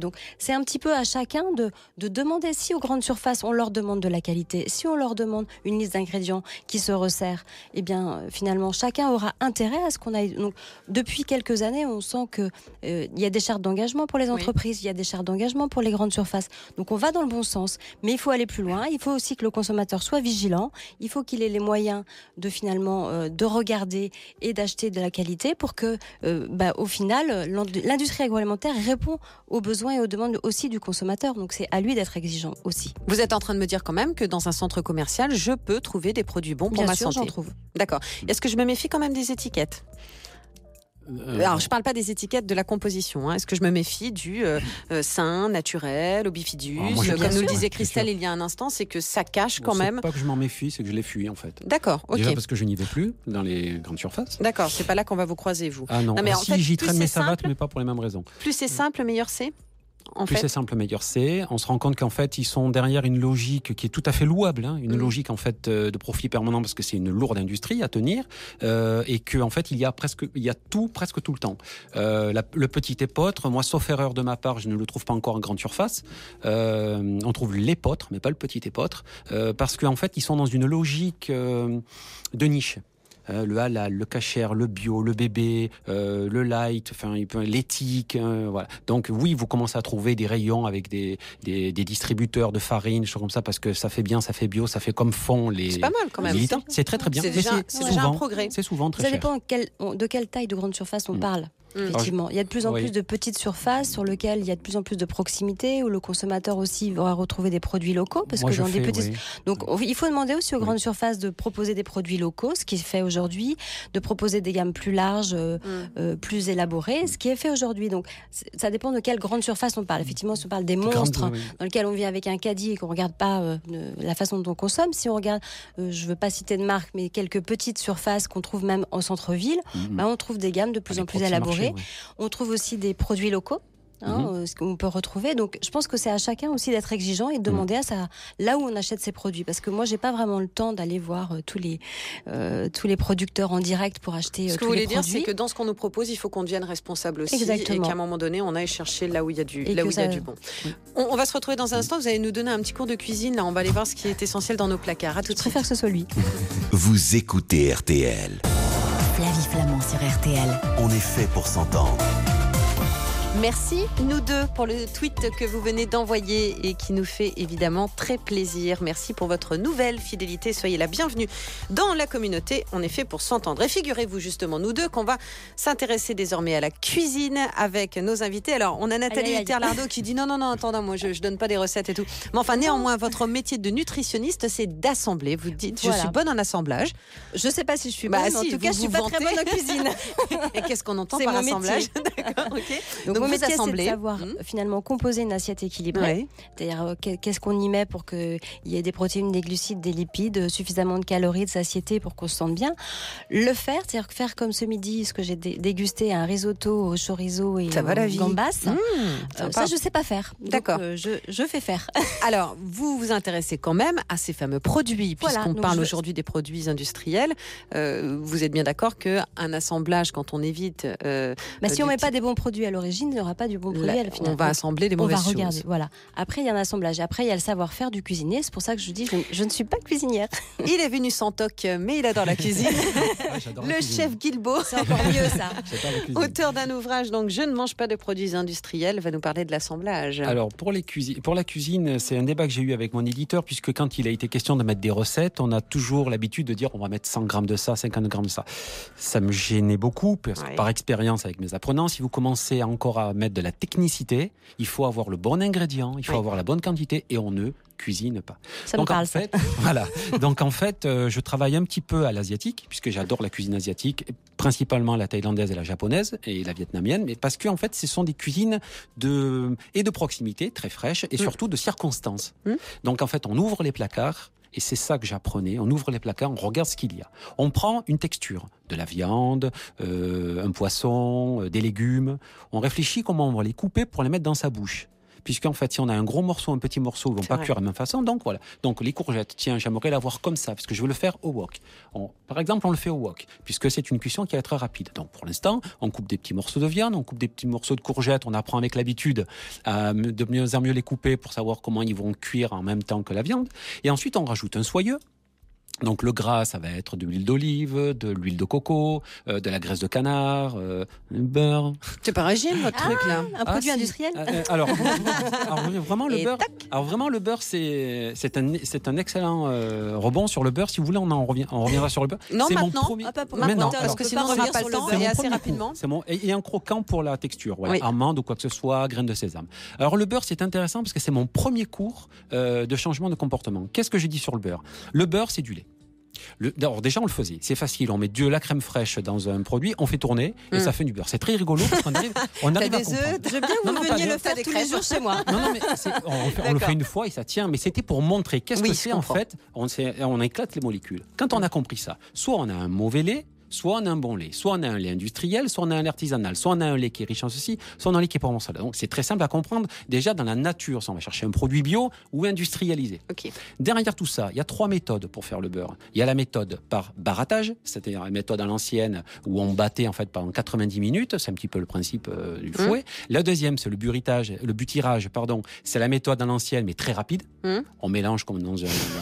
Donc c'est un petit peu à chacun de demander. Si aux grandes surfaces on leur demande de la qualité, si on leur demande une liste d'ingrédients qui se resserre, eh bien finalement chacun aura intérêt à ce qu'on aille. Donc depuis quelques années, on sent que il y a des chartes d'engagement pour les entreprises, il y a des chartes d'engagement pour les grandes surfaces. Donc on va dans le bon sens, mais il faut aller plus loin. Il faut aussi que le consommateur soit vigilant. Il faut qu'il ait les moyens de finalement de regarder et d'acheter de la qualité pour que, au final, l'industrie agroalimentaire répond aux besoins et aux demandes aussi du consommateur. Donc c'est à lui d'être exigeant aussi. Vous êtes en train de me dire quand même que dans un centre commercial, je peux trouver des produits bons pour Bien ma sûr, santé. j'en trouve. D'accord. Est-ce que je me méfie quand même des étiquettes ? Alors, je parle pas des étiquettes de la composition. Est-ce que je me méfie du sain, naturel, au bifidus, comme nous le disait Christelle il y a un instant, c'est que ça cache quand même. C'est pas que je m'en méfie, c'est que je les fuis en fait. D'accord, ok. Déjà parce que je n'y vais plus dans les grandes surfaces. D'accord, c'est pas là qu'on va vous croiser, vous. Ah non, mais en fait, j'y plus traîne mes c'est savates, simple- mais pas pour les mêmes raisons. Plus c'est simple, meilleur c'est. Plus c'est simple, meilleur c'est. On se rend compte qu'en fait, ils sont derrière une logique qui est tout à fait louable, une logique en fait de profit permanent parce que c'est une lourde industrie à tenir et que en fait il y a tout presque tout le temps. Le petit épeautre, moi sauf erreur de ma part, je ne le trouve pas encore en grande surface. On trouve l'épeautre, mais pas le petit épeautre, parce qu'en fait ils sont dans une logique de niche. Le halal, le kasher, le bio, le bébé, le light, l'éthique, voilà. Donc oui, vous commencez à trouver des rayons avec des distributeurs de farine, des choses comme ça, parce que ça fait bien, ça fait bio, ça fait comme fond les. C'est pas mal quand même. C'est très très bien. C'est déjà un progrès. C'est souvent très Ça cher. dépend de quelle taille de grande surface on parle. Effectivement, il y a de plus en plus de petites surfaces sur lesquelles il y a de plus en plus de proximité, où le consommateur aussi va retrouver des produits locaux, parce que dans des petites. Donc, il faut demander aussi aux grandes surfaces de proposer des produits locaux, ce qui est fait aujourd'hui, de proposer des gammes plus larges, plus élaborées, ce qui est fait aujourd'hui. Donc, ça dépend de quelle grande surface on parle. Effectivement, si on parle des monstres dans lesquels on vient avec un caddie et qu'on regarde pas la façon dont on consomme, si on regarde, je veux pas citer de marque, mais quelques petites surfaces qu'on trouve même en centre-ville, on trouve des gammes de plus en plus élaborées. On trouve aussi des produits locaux. Ce qu'on peut retrouver. Donc, je pense que c'est à chacun aussi d'être exigeant et de demander à ça, là où on achète ses produits. Parce que moi, j'ai pas vraiment le temps d'aller voir tous les producteurs en direct pour acheter tous les produits. Ce que vous voulez dire, c'est que dans ce qu'on nous propose, il faut qu'on devienne responsable aussi. Exactement. Et qu'à un moment donné, on aille chercher là où il y a du bon. On va se retrouver dans un instant. Vous allez nous donner un petit cours de cuisine. Là, on va aller voir ce qui est essentiel dans nos placards. À tout de suite. Je préfère que ce soit lui. Vous écoutez RTL. Flavie Flamand sur RTL. On est fait pour s'entendre. Merci, nous deux, pour le tweet que vous venez d'envoyer et qui nous fait évidemment très plaisir. Merci pour votre nouvelle fidélité. Soyez la bienvenue dans la communauté. On est fait pour s'entendre. Et figurez-vous justement, nous deux, qu'on va s'intéresser désormais à la cuisine avec nos invités. Alors, on a Nathalie Terlardo qui dit non, attends, moi je donne pas des recettes et tout. Mais enfin, néanmoins, votre métier de nutritionniste, c'est d'assembler. Vous dites, je suis bonne en assemblage. Je sais pas si je suis bonne, mais en tout cas, je suis pas très bonne en cuisine. Et qu'est-ce qu'on entend par assemblage? D'accord, ok. Donc mon métier, c'est de savoir finalement composer une assiette équilibrée. C'est-à-dire qu'est-ce qu'on y met pour qu'il y ait des protéines, des glucides, des lipides, suffisamment de calories, de satiété pour qu'on se sente bien. Le faire, c'est-à-dire faire comme ce midi, ce que j'ai dégusté, un risotto au chorizo et au gambas. Ça, je sais pas faire. D'accord. Donc, je fais faire. Alors, vous vous intéressez quand même à ces fameux produits, puisqu'on parle aujourd'hui des produits industriels. Vous êtes bien d'accord qu'un assemblage, quand on évite... si on met pas des bons produits à l'origine, il n'y aura pas du bon produit à la finale. On va assembler des mauvaises choses. Regarder, voilà. Après, il y a un assemblage. Après, il y a le savoir-faire du cuisinier. C'est pour ça que je dis, je ne suis pas cuisinière. Il est venu sans toc, mais il adore la cuisine. Le chef Guilbault, c'est encore mieux ça. Auteur d'un ouvrage, donc Je ne mange pas de produits industriels, va nous parler de l'assemblage. Alors, pour la cuisine, c'est un débat que j'ai eu avec mon éditeur, puisque quand il a été question de mettre des recettes, on a toujours l'habitude de dire on va mettre 100 grammes de ça, 50 grammes de ça. Ça me gênait beaucoup, parce que par expérience avec mes apprenants, si vous commencez encore à mettre de la technicité, il faut avoir le bon ingrédient, il faut avoir la bonne quantité, et on ne cuisine pas. Ça me parle, ça. Voilà. Donc en fait, je travaille un petit peu à l'asiatique, puisque j'adore la cuisine asiatique, principalement la thaïlandaise et la japonaise et la vietnamienne, mais parce que en fait, ce sont des cuisines de proximité, très fraîches, et surtout de circonstances. Donc en fait, on ouvre les placards. Et c'est ça que j'apprenais. On ouvre les placards, on regarde ce qu'il y a. On prend une texture, de la viande, un poisson, des légumes. On réfléchit comment on va les couper pour les mettre dans sa bouche. puisqu'en fait, si on a un gros morceau, un petit morceau, ils vont pas cuire de la même façon. Donc voilà. Donc les courgettes, tiens, j'aimerais l'avoir comme ça, parce que je veux le faire au wok. Par exemple, on le fait au wok, puisque c'est une cuisson qui est très rapide. Donc pour l'instant, on coupe des petits morceaux de viande, on coupe des petits morceaux de courgettes, on apprend avec l'habitude de mieux en mieux les couper pour savoir comment ils vont cuire en même temps que la viande. Et ensuite, on rajoute un soyeux. Donc le gras, ça va être de l'huile d'olive, de l'huile de coco, de la graisse de canard, le beurre. C'est pas régime votre truc là. Un produit industriel. Alors vraiment le beurre. Alors vraiment le beurre, c'est un excellent rebond sur le beurre. Si vous voulez, on reviendra sur le beurre. Non, c'est maintenant. Mon premier... Pas pour maintenant, parce que sinon on n'aura pas le temps et assez rapidement. Et un croquant pour la texture, voilà. Oui. Amande ou quoi que ce soit, graines de sésame. Alors le beurre, c'est intéressant parce que c'est mon premier cours de changement de comportement. Qu'est-ce que j'ai dit sur le beurre ? Le beurre, c'est du lait. Alors déjà on le faisait, c'est facile, on met de la crème fraîche dans un produit, on fait tourner et ça fait du beurre. C'est très rigolo parce qu'on arrive à comprendre. Je veux bien que vous veniez le faire tous les jours chez moi. Non, mais on le fait une fois et ça tient, mais c'était pour montrer qu'est-ce que c'est en fait. On éclate les molécules. Quand on a compris ça, soit on a un mauvais lait, soit on a un bon lait, soit on a un lait industriel, soit on a un lait artisanal, soit on a un lait qui est riche en ceci, soit on a un lait qui est provençal. Donc c'est très simple à comprendre. Déjà dans la nature, si on va chercher un produit bio ou industrialisé. Okay. Derrière tout ça, il y a 3 méthodes pour faire le beurre. Il y a la méthode par barattage, c'est-à-dire la méthode à l'ancienne où on battait en fait pendant 90 minutes, c'est un petit peu le principe du fouet. La deuxième, c'est le butirage, c'est la méthode à l'ancienne mais très rapide. On mélange comme dans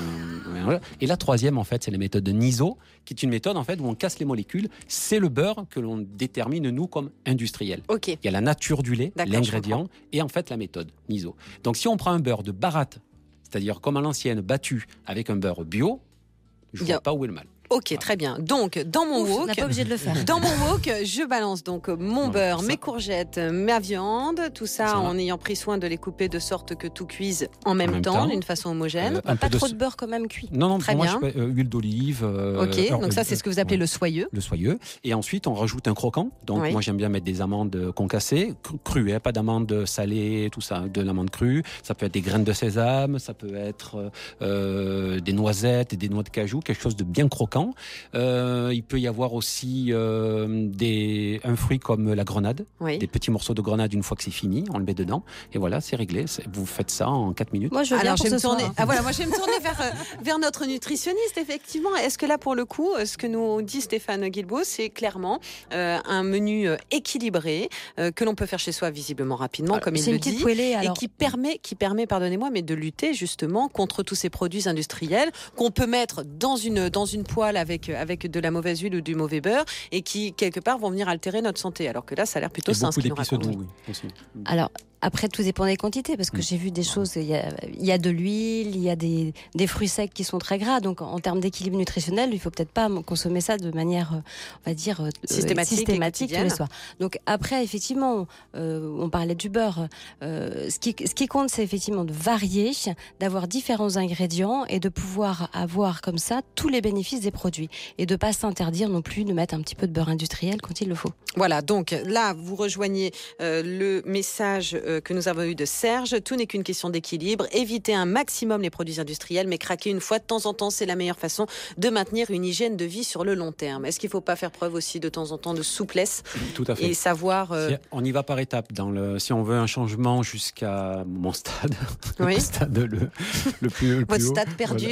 un et la troisième en fait, c'est la méthode de Niso, qui est une méthode en fait où on casse les molécules. C'est le beurre que l'on détermine nous comme industriel. Okay. Il y a la nature du lait, l'ingrédient, et en fait la méthode Niso. Donc si on prend un beurre de baratte, c'est-à-dire comme à l'ancienne battu avec un beurre bio, je ne vois pas où est le mal. Ok, très bien. Donc, dans mon wok, on n'a pas obligé de le faire. Dans mon wok, je balance donc mon beurre, mes courgettes, ma viande, tout ça en ayant pris soin de les couper de sorte que tout cuise en même temps, d'une façon homogène. Pas trop de beurre quand même cuit. Non, très moi, bien. Je fais huile d'olive. Ok, donc ça, c'est ce que vous appelez le soyeux. Le soyeux. Et ensuite, on rajoute un croquant. Donc, moi, j'aime bien mettre des amandes concassées, crues, pas d'amandes salées, tout ça, de l'amande crue. Ça peut être des graines de sésame, ça peut être des noisettes et des noix de cajou, quelque chose de bien croquant. Il peut y avoir aussi un fruit comme la grenade, des petits morceaux de grenade une fois que c'est fini, on le met dedans et voilà, c'est réglé. Vous faites ça en 4 minutes. Moi, je vais me tourner. Moi, je vais me tourner vers notre nutritionniste, effectivement. Est-ce que là, pour le coup, ce que nous dit Stéphane Guilbault, c'est clairement un menu équilibré que l'on peut faire chez soi visiblement rapidement, comme il le dit, et qui permet, pardonnez-moi, mais de lutter justement contre tous ces produits industriels qu'on peut mettre dans une poêle avec de la mauvaise huile ou du mauvais beurre et qui, quelque part, vont venir altérer notre santé. Alors que là, ça a l'air plutôt sain. Beaucoup d'épices doux, oui, aussi. Alors, après, tout dépend des quantités, parce que j'ai vu des choses, il y a de l'huile, il y a des fruits secs qui sont très gras, donc en termes d'équilibre nutritionnel, il faut peut-être pas consommer ça de manière, on va dire, systématique tous les soirs. Donc après, effectivement, on parlait du beurre. Ce qui compte, c'est effectivement de varier, d'avoir différents ingrédients et de pouvoir avoir comme ça tous les bénéfices des produits et de pas s'interdire non plus de mettre un petit peu de beurre industriel quand il le faut. Voilà, donc là, vous rejoignez le message que nous avons eu de Serge. Tout n'est qu'une question d'équilibre. Éviter un maximum les produits industriels, mais craquer une fois de temps en temps, c'est la meilleure façon de maintenir une hygiène de vie sur le long terme. Est-ce qu'il ne faut pas faire preuve aussi de temps en temps de souplesse? Tout à fait. Et savoir... On y va par étapes. Si on veut un changement jusqu'à mon stade, oui. le stade le plus Votre haut, stade perdu.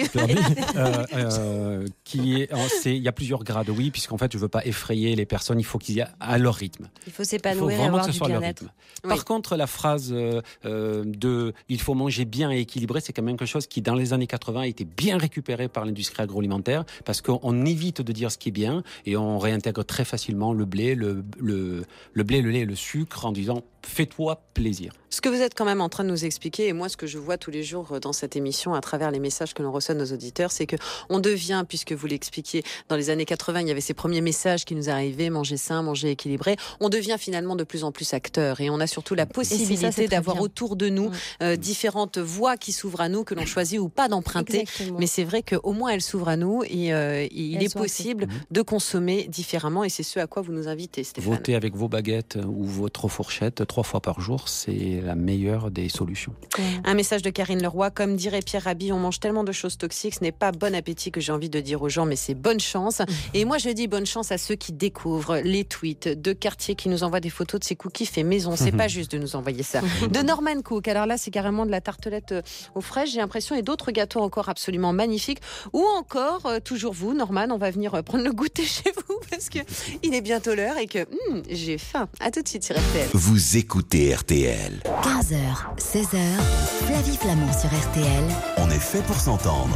Il y a plusieurs grades, oui, puisqu'en fait, je ne veux pas effrayer les personnes. Il faut qu'ils y aient à leur rythme. Il faut s'épanouir et avoir du bien-être. Par contre, la phrase il faut manger bien et équilibré, c'est quand même quelque chose qui, dans les années 80, a été bien récupéré par l'industrie agroalimentaire, parce qu'on évite de dire ce qui est bien et on réintègre très facilement le blé, le lait et le sucre en disant fais-toi plaisir. Ce que vous êtes quand même en train de nous expliquer, et moi ce que je vois tous les jours dans cette émission à travers les messages que l'on reçoit de nos auditeurs, c'est qu'on devient, puisque vous l'expliquiez, dans les années 80, il y avait ces premiers messages qui nous arrivaient, manger sain, manger équilibré, on devient finalement de plus en plus acteur et on a surtout la possibilité d'avoir autour de nous différentes voies qui s'ouvrent à nous, que l'on choisit ou pas d'emprunter. Exactement. Mais c'est vrai qu'au moins elles s'ouvrent à nous et il est possible de consommer différemment et c'est ce à quoi vous nous invitez, Stéphane. Votez avec vos baguettes ou votre fourchette 3 fois par jour, c'est la meilleure des solutions. Un message de Karine Leroy, comme dirait Pierre Rabhi, on mange tellement de choses toxiques, ce n'est pas bon appétit que j'ai envie de dire aux gens, mais c'est bonne chance. Et moi je dis bonne chance à ceux qui découvrent les tweets de Cartier qui nous envoient des photos de ses cookies faits maison. C'est pas juste de nous envoyer ça. De Norman Cook, alors là c'est carrément de la tartelette aux fraises, j'ai l'impression, et d'autres gâteaux encore absolument magnifiques. Ou encore, toujours vous Norman, on va venir prendre le goûter chez vous parce qu'il est bientôt l'heure et que j'ai faim. À tout de suite sur RTL. Vous écoutez RTL. 15h, 16h, Flavie Flamand sur RTL. On est fait pour s'entendre.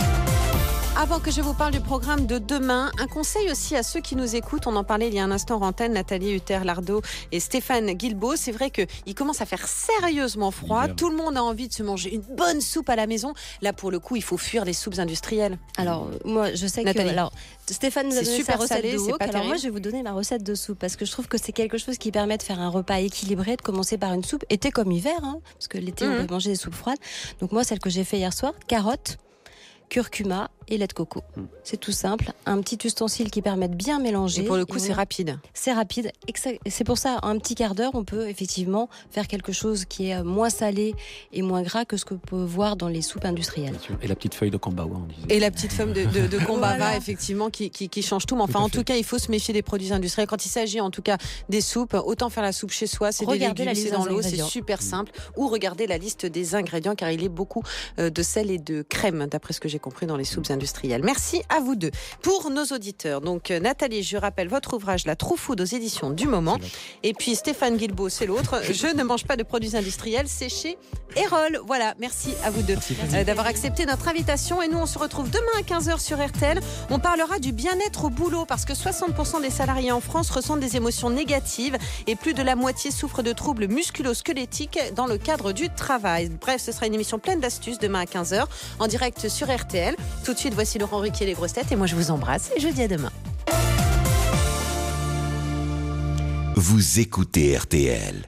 Avant que je vous parle du programme de demain, un conseil aussi à ceux qui nous écoutent. On en parlait il y a un instant en antenne, Nathalie Hutter-Lardot et Stéphane Guilbeault. C'est vrai qu'il commence à faire sérieusement froid. Tout le monde a envie de se manger une bonne soupe à la maison. Là, pour le coup, il faut fuir les soupes industrielles. Alors, moi, je sais Nathalie. que... Alors, Stéphane nous a donné sa recette salé, de c'est wok. pas Alors terrible. moi, je vais vous donner ma recette de soupe parce que je trouve que c'est quelque chose qui permet de faire un repas équilibré, de commencer par une soupe, été comme hiver, hein, parce que l'été, on peut manger des soupes froides. Donc moi, celle que j'ai fait hier soir, carottes, curcuma et lait de coco. C'est tout simple. Un petit ustensile qui permet de bien mélanger. Et pour le coup, c'est rapide. C'est rapide. Et c'est pour ça, en un petit quart d'heure, on peut effectivement faire quelque chose qui est moins salé et moins gras que ce que peut voir dans les soupes industrielles. Et la petite feuille de kombawa, on disait. Et la petite femme de kombava, Voilà. effectivement, qui change tout. Mais enfin, en tout cas, il faut se méfier des produits industriels. Quand il s'agit, en tout cas, des soupes, autant faire la soupe chez soi. C'est des Regardez la légumes, liste c'est dans des l'eau, c'est ingrédients. super simple. Ou regardez la liste des ingrédients, car il y a beaucoup de sel et de crème, d'après ce que j'ai compris, dans les soupes industrielles. Merci à vous deux. Pour nos auditeurs, donc Nathalie, je rappelle votre ouvrage La True Food aux éditions du Moment. Et puis Stéphane Guilbeault, c'est l'autre. Je ne mange pas de produits industriels, c'est chez Erol. Voilà, merci à vous deux d'avoir accepté notre invitation. Et nous, on se retrouve demain à 15h sur RTL. On parlera du bien-être au boulot parce que 60% des salariés en France ressentent des émotions négatives et plus de la moitié souffrent de troubles musculo-squelettiques dans le cadre du travail. Bref, ce sera une émission pleine d'astuces demain à 15h en direct sur RTL. Tout de suite, voici Laurent Ruquier, les grosses têtes, et moi je vous embrasse et je vous dis à demain. Vous écoutez RTL.